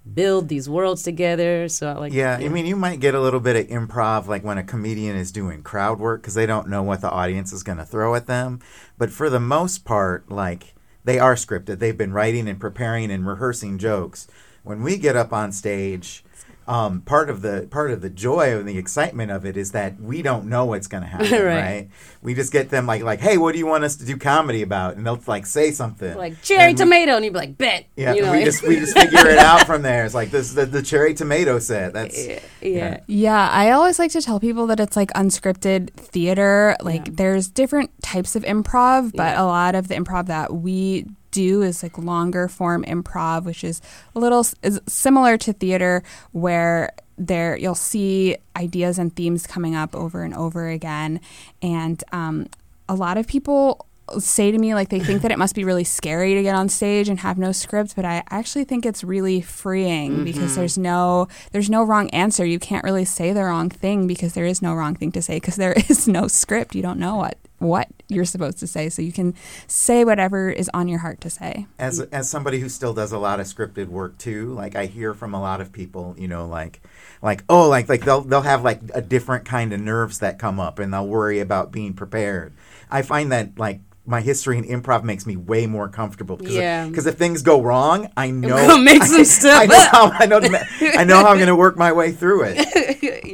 build these worlds together. So I mean, you might get a little bit of improv like when a comedian is doing crowd work because they don't know what the audience is going to throw at them. But for the most part, like, they are scripted. They've been writing and preparing and rehearsing jokes. When we get up on stage, part of the joy and the excitement of it is that we don't know what's going to happen, right? We just get them like, hey, what do you want us to do comedy about? And they'll like say something like cherry tomato, and you'd be like, bet. Yeah, we just figure it out from there. It's like this the cherry tomato set. That's Yeah, I always like to tell people that it's like unscripted theater. Like there's different types of improv, but a lot of the improv that we do is like longer form improv, which is is similar to theater, where you'll see ideas and themes coming up over and over again. And a lot of people say to me like they think that it must be really scary to get on stage and have no script, but I actually think it's really freeing because there's no wrong answer. You can't really say the wrong thing because there is no wrong thing to say because there is no script. You don't know what you're supposed to say, so you can say whatever is on your heart to say. As somebody who still does a lot of scripted work too, like I hear from a lot of people, you know, like they'll have like a different kind of nerves that come up and they'll worry about being prepared. I find that like my history in improv makes me way more comfortable because if things go wrong, I know make some stuff I know how I'm going to work my way through it.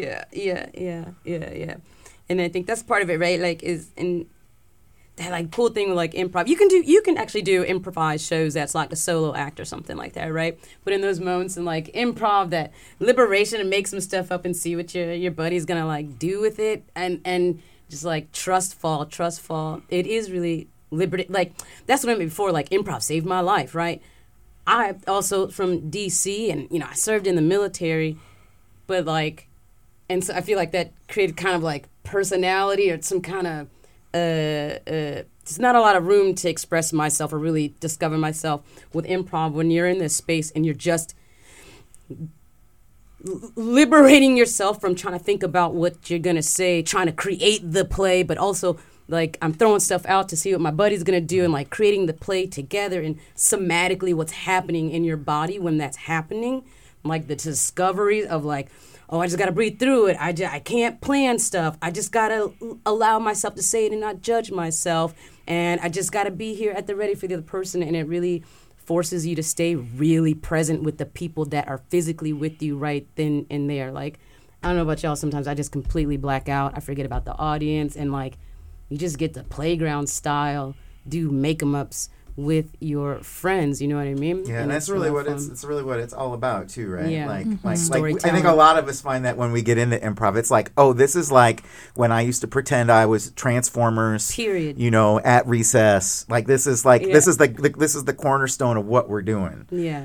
Yeah. And I think that's part of it, right? Like that like cool thing with like improv. You can actually do improvised shows that's like a solo act or something like that, right? But in those moments in like improv, that liberation and make some stuff up and see what your buddy's gonna like do with it, and just like trust fall. It is really liberating. Like that's what I meant before. Like improv saved my life, right? I also from DC, and I served in the military, but like, and so I feel like that created kind of like personality or some kind of there's not a lot of room to express myself or really discover myself with improv when you're in this space and you're just liberating yourself from trying to think about what you're going to say, trying to create the play, but also like I'm throwing stuff out to see what my buddy's going to do and like creating the play together and somatically what's happening in your body when that's happening. Like the discovery of like, oh, I just got to breathe through it. I can't plan stuff. I just got to allow myself to say it and not judge myself. And I just got to be here at the ready for the other person. And it really forces you to stay really present with the people that are physically with you right then and there. Like, I don't know about y'all, sometimes I just completely black out. I forget about the audience. And, like, you just get the playground style, do make-em-ups with your friends, you know what I mean? Yeah, and that's really what it's really what it's all about too, right? Yeah. Like I think a lot of us find that when we get into improv, it's like, oh, this is like when I used to pretend I was Transformers, period. At recess. Like this is the cornerstone of what we're doing. Yeah.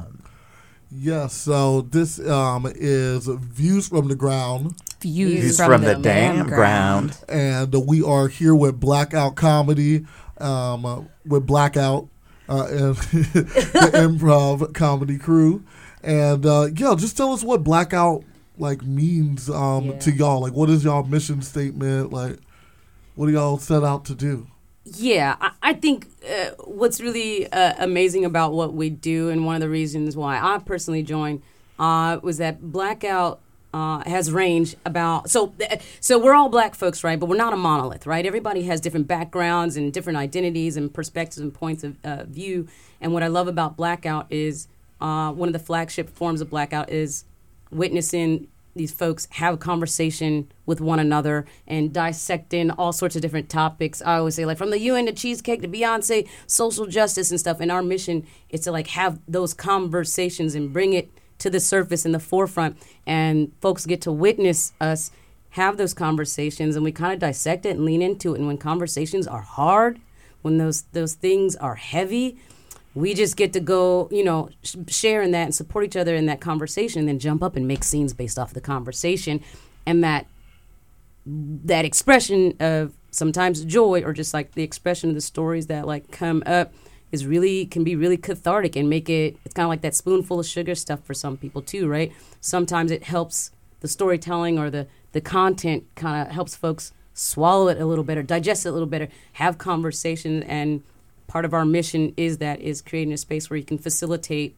So this is Views from the Ground. Views from the damn ground. And we are here with Blackout Comedy. With Blackout and the improv comedy crew. And just tell us what Blackout like means to y'all. Like, what is y'all mission statement? Like, what do y'all set out to do? Yeah, I think what's really amazing about what we do, and one of the reasons why I personally joined was that Blackout has range about so we're all black folks, right? But we're not a monolith, right? Everybody has different backgrounds and different identities and perspectives and points of view. And what I love about Blackout is one of the flagship forms of Blackout is witnessing these folks have a conversation with one another and dissecting all sorts of different topics. I always say, like, from the UN to cheesecake to Beyonce, social justice and stuff. And our mission is to like have those conversations and bring it to the surface in the forefront, and folks get to witness us have those conversations, and we kind of dissect it and lean into it. And when conversations are hard, when those things are heavy, we just get to go, share in that and support each other in that conversation, and then jump up and make scenes based off the conversation. And that expression of sometimes joy, or just like the expression of the stories that like come up, can be really cathartic and it's kind of like that spoonful of sugar stuff for some people too, right? Sometimes it helps the storytelling or the content kind of helps folks swallow it a little better, digest it a little better, have conversation. And part of our mission is creating a space where you can facilitate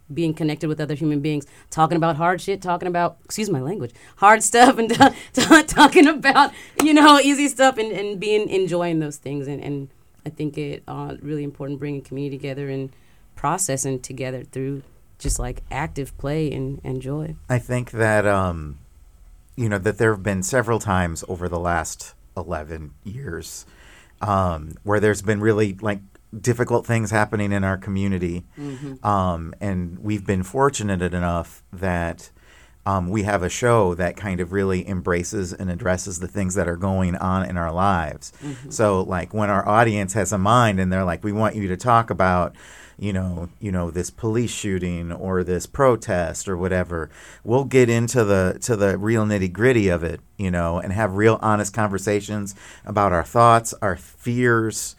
being connected with other human beings, talking about hard shit, talking about, excuse my language, hard stuff, and talking about, easy stuff, and enjoying those things. And I think it really important bringing community together and processing together through just like active play and joy. I think that, that there have been several times over the last 11 years where there's been really like difficult things happening in our community. And we've been fortunate enough that we have a show that kind of really embraces and addresses the things that are going on in our lives. So like when our audience has a mind and they're like, we want you to talk about, this police shooting or this protest or whatever, we'll get into the real nitty gritty of it, and have real honest conversations about our thoughts, our fears,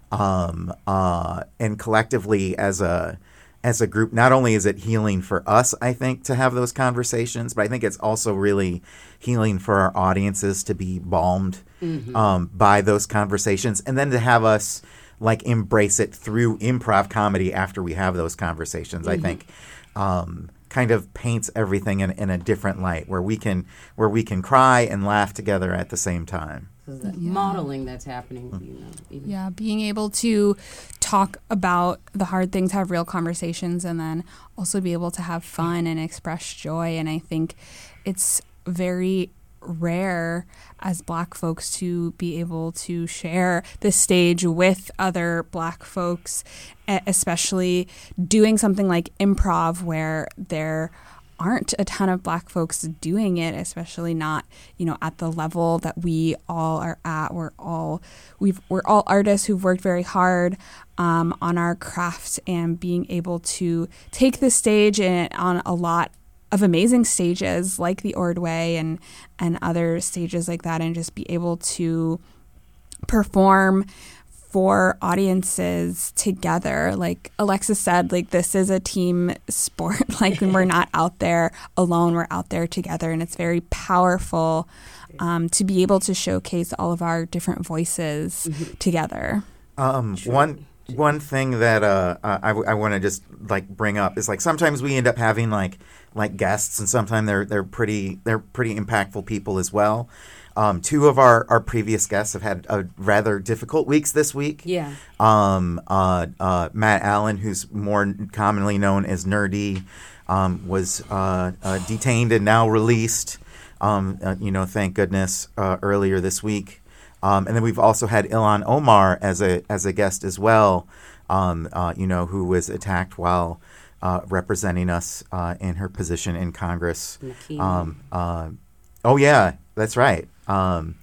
and collectively as a group. Not only is it healing for us, I think, to have those conversations, but I think it's also really healing for our audiences to be balmed by those conversations, and then to have us like embrace it through improv comedy after we have those conversations. I think kind of paints everything in a different light, where we can cry and laugh together at the same time. Modeling that's happening. Yeah, being able to talk about the hard things, have real conversations, and then also be able to have fun and express joy. And I think it's very rare as Black folks to be able to share the stage with other Black folks, especially doing something like improv where there aren't a ton of Black folks doing it, especially not, at the level that we all are at. We're all artists who've worked very hard on our craft, and being able to take the stage on a lot of amazing stages like the Ordway and other stages like that, and just be able to perform for audiences together. Like Alexis said, like this is a team sport. Like when we're not out there alone, we're out there together, and it's very powerful to be able to showcase all of our different voices together. One thing that I want to just like bring up is like sometimes we end up having like guests, and sometimes they're pretty impactful people as well. Two of our previous guests have had rather difficult weeks this week. Yeah. Matt Allen, who's more commonly known as Nerdy, was detained and now released. Thank goodness, earlier this week. And then we've also had Ilhan Omar as a guest as well, who was attacked while representing us in her position in Congress. Oh yeah, that's right. And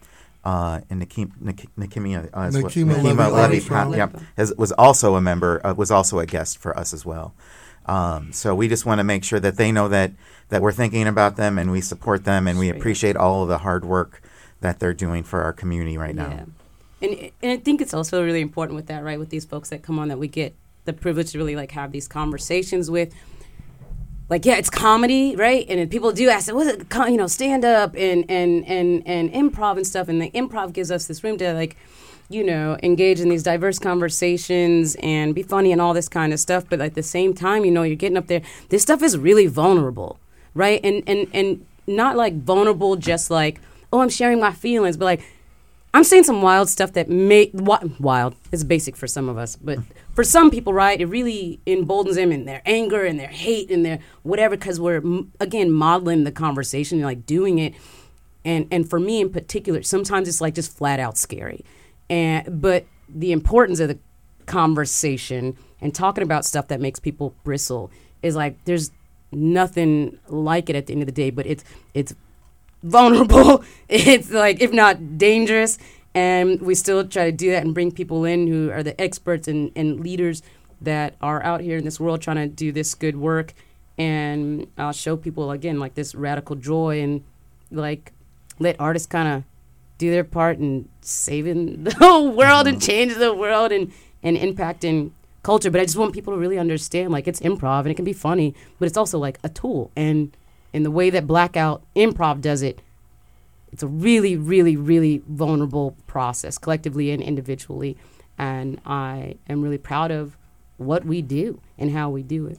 Nakima Levy was also a member, was also a guest for us as well. So we just want to make sure that they know that we're thinking about them and we support them, and we appreciate all of the hard work that they're doing for our community right now. And I think it's also really important with that, right, with these folks that come on, that we get the privilege to really like have these conversations with. Like, yeah, it's comedy, right? And people do ask, what's it, stand up and improv and stuff. And the improv gives us this room to like, engage in these diverse conversations and be funny and all this kind of stuff. But at the same time, you're getting up there. This stuff is really vulnerable, right? And not like vulnerable just like, oh, I'm sharing my feelings, but like I'm saying some wild stuff that wild is basic for some of us, but for some people, right, it really emboldens them in their anger and their hate and their whatever, because we're, again, modeling the conversation, like doing it. And for me in particular, sometimes it's like just flat out scary. But the importance of the conversation and talking about stuff that makes people bristle is like, there's nothing like it at the end of the day, but it's vulnerable. It's like, if not dangerous, and we still try to do that and bring people in who are the experts and leaders that are out here in this world trying to do this good work, and show people again like this radical joy, and like let artists kind of do their part in saving the whole world and changing the world and impacting culture. But I just want people to really understand, like, it's improv and it can be funny, but it's also like a tool. And in the way that Blackout Improv does it, it's a really, really, really vulnerable process, collectively and individually. And I am really proud of what we do and how we do it.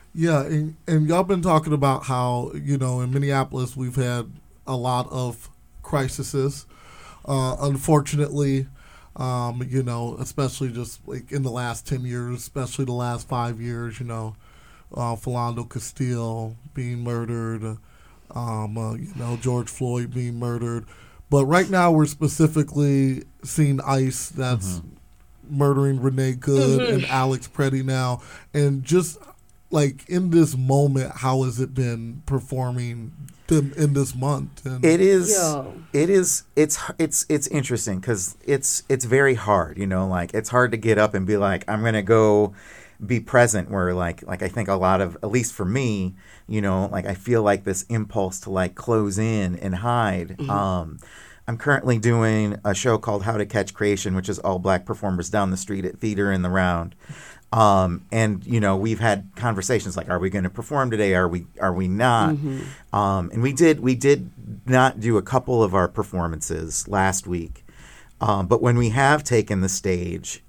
Yeah, and y'all been talking about how, in Minneapolis we've had a lot of crises. Unfortunately, especially just like in the last 10 years, especially the last 5 years, Philando Castile being murdered, George Floyd being murdered. But right now we're specifically seeing ICE that's murdering Renee Good and Alex Preddy now. And just like in this moment, how has it been performing in this month? And it's interesting because it's very hard, like it's hard to get up and be like, I'm going to go be present, where like I think a lot of, at least for me, like I feel like this impulse to like close in and hide. I'm currently doing a show called How to Catch Creation, which is all black performers down the street at Theater in the Round. And we've had conversations like, are we going to perform today? Are we not? And we did not do a couple of our performances last week. But when we have taken the stage,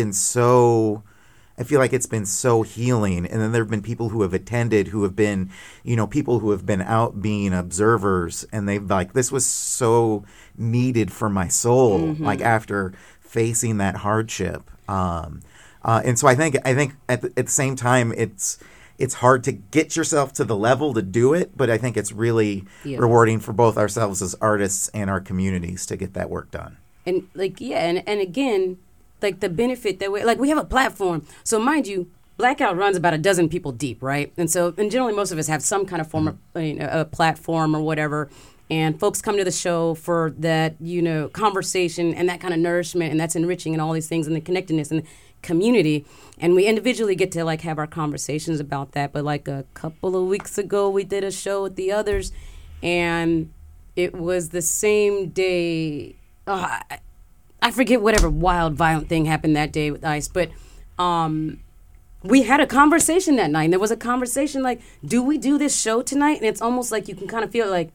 I feel like it's been so healing. And then there have been people who have attended who have been, people who have been out being observers, and they've like, this was so needed for my soul, like after facing that hardship. And so I think at the same time, it's hard to get yourself to the level to do it, but I think it's really rewarding for both ourselves as artists and our communities to get that work done. And and again, like the benefit that we have a platform. So mind you, Blackout runs about a dozen people deep, right? And generally most of us have some kind of form of a platform or whatever. And folks come to the show for that, conversation and that kind of nourishment, and that's enriching and all these things and the connectedness and the community. And we individually get to like have our conversations about that. But like a couple of weeks ago, we did a show with the others, and it was the same day. I forget whatever wild, violent thing happened that day with ICE, but we had a conversation that night. And there was a conversation like, do we do this show tonight? And it's almost like you can kind of feel like,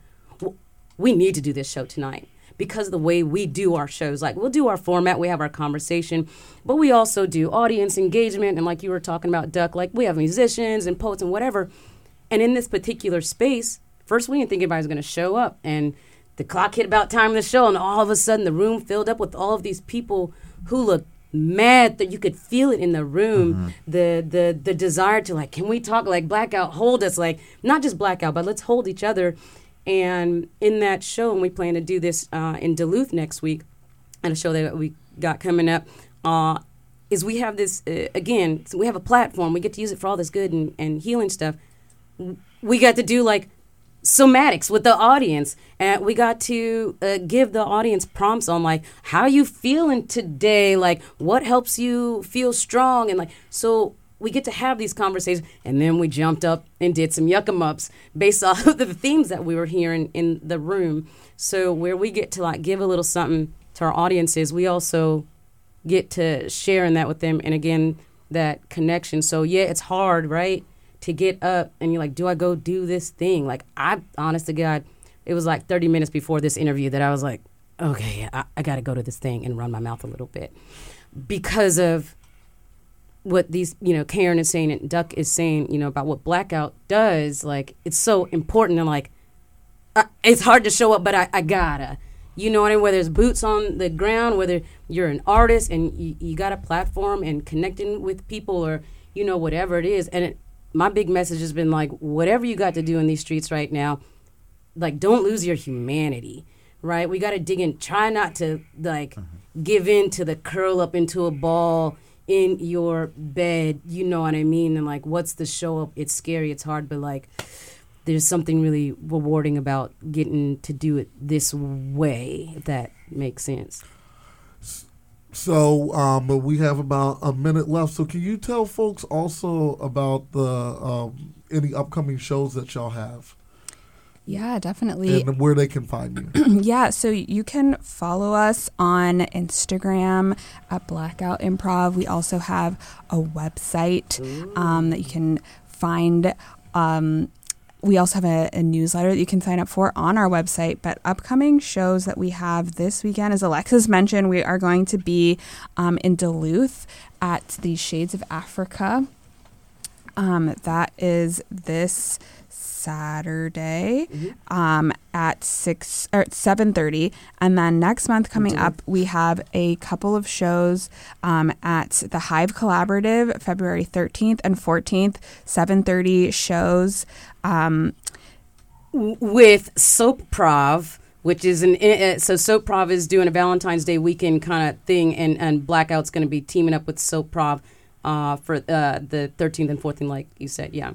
we need to do this show tonight because of the way we do our shows. Like, we'll do our format, we have our conversation, but we also do audience engagement. And like you were talking about, Duck, like we have musicians and poets and whatever. And in this particular space, first we didn't think anybody was going to show up. And the clock hit about time of the show, and all of a sudden the room filled up with all of these people who looked mad, that you could feel it in the room. The desire to like, can we talk? Like, Blackout, hold us. Like, not just Blackout, but let's hold each other. And in that show, and we plan to do this in Duluth next week, and a show that we got coming up, is we have this, again, so we have a platform. We get to use it for all this good and healing stuff. We got to do like somatics with the audience, and we got to give the audience prompts on like, how you feeling today, like what helps you feel strong, and like, so we get to have these conversations. And then we jumped up and did some yuck-em-ups based off of the themes that we were hearing in the room. So where we get to like give a little something to our audiences, we also get to share in that with them, and again, that connection. So yeah, it's hard, right, to get up and you're like, do I go do this thing? Like, I, honest to God, it was like 30 minutes before this interview that I was like, okay, I got to go to this thing and run my mouth a little bit because of what these, Karen is saying and Duck is saying, about what Blackout does. Like, it's so important, and like, it's hard to show up, but I gotta, what I mean? Whether it's boots on the ground, whether you're an artist and you got a platform and connecting with people, or, whatever it is. And my big message has been like, whatever you got to do in these streets right now, like, don't lose your humanity, right? We got to dig in. Try not to like give in to the curl up into a ball in your bed, you know what I mean? And like, what's the show up? It's scary, it's hard, but like, there's something really rewarding about getting to do it this way, if that makes sense. So we have about a minute left. So can you tell folks also about the any upcoming shows that y'all have? Yeah, definitely. And where they can find you. Yeah, so you can follow us on Instagram at Blackout Improv. We also have a website that you can find. We also have a newsletter that you can sign up for on our website. But upcoming shows that we have this weekend, as Alexis mentioned, we are going to be in Duluth at the Shades of Africa. That is this Saturday at 7:30, and then next month coming up we have a couple of shows at the Hive Collaborative, February 13th and 14th, 7:30 shows with Soap Prov, which is so Soap Prov is doing a Valentine's Day weekend kind of thing, and Blackout's going to be teaming up with Soap Prov for the 13th and 14th, like you said. Yeah.